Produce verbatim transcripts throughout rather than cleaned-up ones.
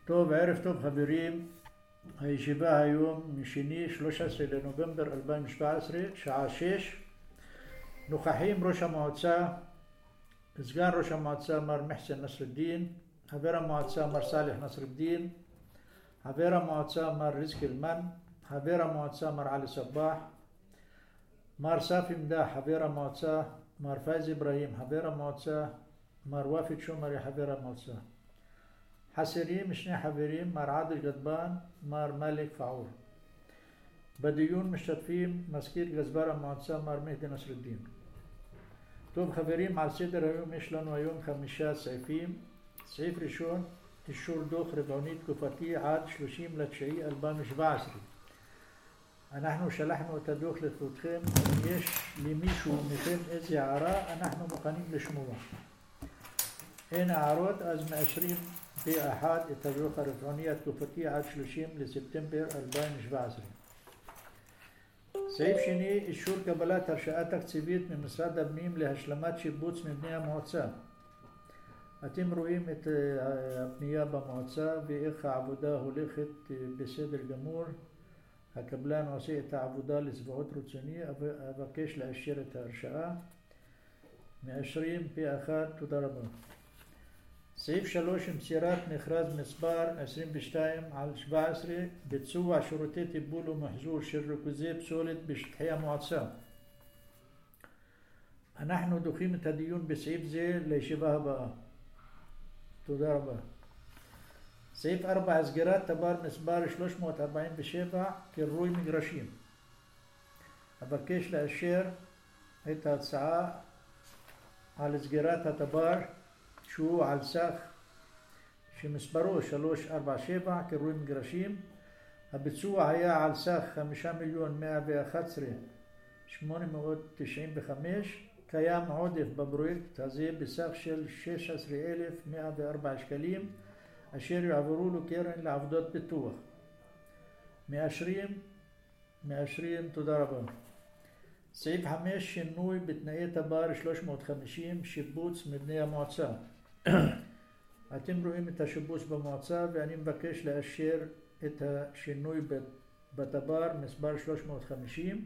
טוב, ערב טוב חברים. הישיבה היום משני שלושה עשר לנובמבר אלפיים שבע עשרה, שעה שש. נוכחים ראש המועצה, סגן ראש המועצה מר מחסן נסר א-דין, חבר המועצה מר סאלח נסר א-דין, חבר המועצה מר ריזק אל-מן, חבר המועצה מר עלי סבאח, מר סافي מדח חבר המועצה, מר פאיז איברהים חבר המועצה, מר ואפד שומרי חבר המועצה. חסרים שני חברים, מר עادل גדבן, מר מאלק פעור. בדיון משתתפים מזכיר גזבר המועצה מר מהדי נסר א-דין. טוב חברים, על סדר היום יש לנו היום חמישה סעיפים. סעיף ראשון, אישור דוח רבעוני תקופתי עד שלושים לתשיעי אלפיים שבע עשרה. אנחנו שלחנו את הדוח לכבודכם. אם יש למישהו מכם איזה הערה, אנחנו מוכנים לשמוע. אין הערות, אז מאשרים באחד את הדוח הרבעוני התקופתי עד שלושים לספטמבר אלפיים שבע עשרה. סעיף שני, אישור קבלת הרשאה תקציבית ממשרד הפנים להשלמת שיפוץ מבני המועצה. אתם רואים את הפנייה במועצה ואיך העבודה הולכת בסדר גמור. הקבלן עושה את העבודה לשביעות רצוני. אבקש לאשר את ההרשאה. מאשרים פה אחד, תודה רבה. סעיף שלוש, מסירת מכרז מספר עשרים ושתיים על שבע עשרה, ביצוע שירותי טיפול ומחזור של ריכוזי פסולת בשטחי המועצה. אנחנו דוחים את הדיון בסעיף זה לישיבה הבאה. תודה רבה. סעיף ארבע, סגירת תבר מספר שלוש מאות ארבעים ושבע, קרוי מגרשים. אבקש לאשר את ההצעה על סגירת התבר שהוא על סך שמספרו שלוש מאות ארבעים ושבע, קרוי מגרשים. הביצוע היה על סך חמישה מיליון מאה ואחת עשרה אלף שמונה מאות תשעים וחמש. קיים עודף בפרויקט הזה בסך של שישה עשר אלף מאה וארבע שקלים אשר יעברו לקרן לעבודות פיתוח. מאשרים, מאשרים, תודה רבה. סעיף חמש, שינוי בתנאי תבר שלוש מאות וחמישים, שיפוץ מבני המועצה. אתם רואים את השיפוץ במועצה ואני מבקש לאשר את השינוי בתבר מספר שלוש מאות וחמישים.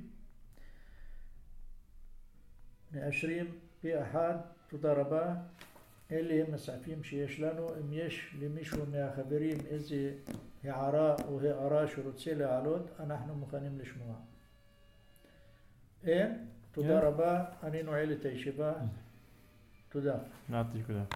מאשרים פה אחד, תודה רבה. אלה הם הסעיפים שיש לנו. אם יש למישהו מהחברים איזה הערה או הערה שרוצה להעלות, אנחנו מוכנים לשמוע. אין? תודה רבה. אני נועל את הישיבה. תודה.